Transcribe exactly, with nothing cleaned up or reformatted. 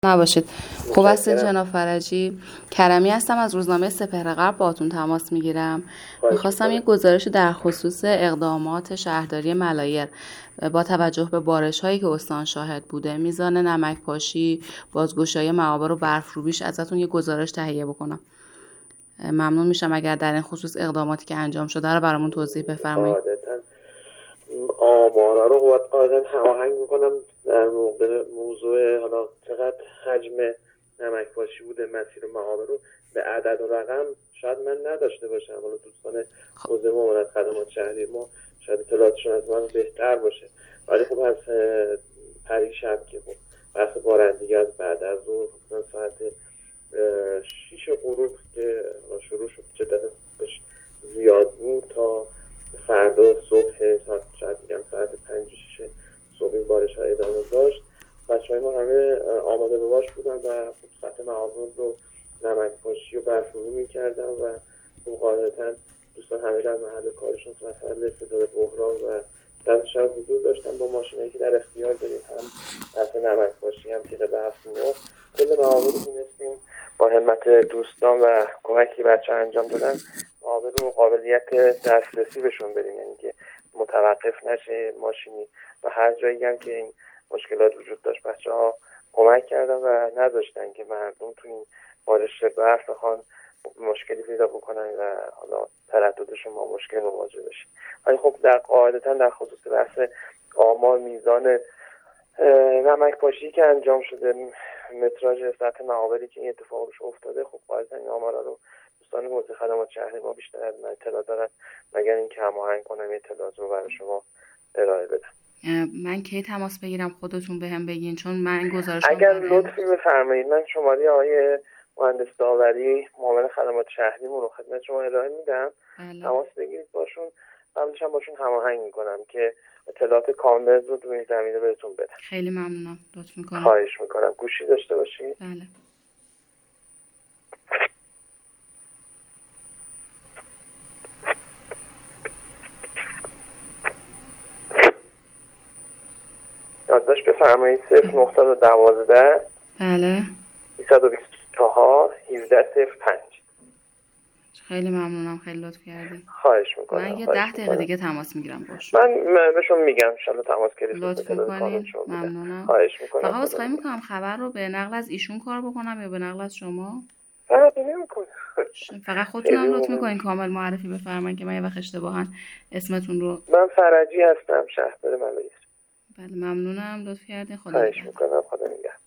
نباشید. خوب هستین متشکرم. جناب فرجی؟ کرمی هستم، از روزنامه سپهر غرب باهاتون تماس میگیرم. خواهش میخواستم می‌کنم. یک گزارش در خصوص اقدامات شهرداری ملایر با توجه به بارش هایی که استان شاهد بوده، میزان نمک پاشی، بازگشایی معابر و برفروبیش، ازتون یک گزارش تهیه بکنم. ممنون میشم اگر در این خصوص اقداماتی که انجام شده رو برامون توضیح بفرمایید. قاعدتاً آمارا رو باید قاعدتاً هماهنگ میکنم در موقع موضوع حالا چقدر حجم نمک پاشی بوده، مسیر معابر رو به عدد و رقم شاید من نداشته باشم. حالا دوستان حوزه مامورات خدمات شهری ما شاید اطلاعاتشون از من بهتر باشه، ولی خب از پریشب که خب بحث بارندگی از بعد از ظهر ساعت شیش غروب که شروع شد شدتش زیاد بود تا فردا صبح ساعت شاید میگم ساعت پنج شیش صبح این بارش ها ادامه داشت. بچه های ما همه آماده به باش بودن و سطح معابر رو نمک پاشی و برفروبی میکردن و قاعدتا دوستان همه در محل کارشون مسئله استعداد بحران و دستش هم حضور داشتن با ماشینایی که در اختیار داریم، هم دست نمک پاشی هم تیغ برف نو کل معابر رو تونستیم با همت دوستان و کمکی بچه انجام دادن معابر رو قابلیت دسترسی بهشون بدیم، یعنی که متوقف نشه ماشینی و هر جایی هم که این مشکلات وجود داشت بچه ها کمک کردن و نذاشتن که مردم تو این بارش برف بخوان مشکلی پیدا بکنن و حالا ترددشون با مشکل مواجه بشه. ولی خب در قاعدتا در خصوص بحث آمار میزان نمک پاشی که انجام شده، متراژ سطح معابری که این اتفاق روش افتاده، خب قاعدتا این آمارا رو دوستان حوزه خدمات شهری ما بیشتر از من اطلاع دارن، مگر اینکه هماهنگ کنم اطلاعات رو برای شما ارائه بدم. من کی تماس بگیرم خودتون بهم بگین، چون من این گزارش اگر لطفی بفرمایید من شماره آقای مهندس داوری معاون خدمات شهری رو خدمت شما ارائه میدم. بله. تماس بگیرید باشون، قبلش هم باشون هماهنگ میکنم که اطلاعات کامل رو تو این زمینه بهتون بدم. خیلی ممنونم، لطف میکنم. خواهش میکنم، گوشی داشته باشید. بله. یادداشت بفرمایید صفر نه دوازده بله. بیست و چهار هفده صفر پنج. خیلی ممنونم، خیلی لطف کردی. خواهش میکنم. من یه ده دقیقه دیگه تماس میگیرم باش. من بهشون میگم ان شاء الله تماس گرفتید. لطف میکنین، ممنونم. خواهش میکنم. فقط عذرخواهی میکنم خبر رو به نقل از ایشون کار بکنم یا به نقل از شما؟ فرقی نمیکنه. فقط خودتونم لطف میکنین کامل معرفی بفرمایید که من یه وقت اشتباها اسمتون رو. من فرجی هستم، شهردار ملایر. بله ممنونم، لطف کردین. خدا خواهش میکنم. خدا نگهدار.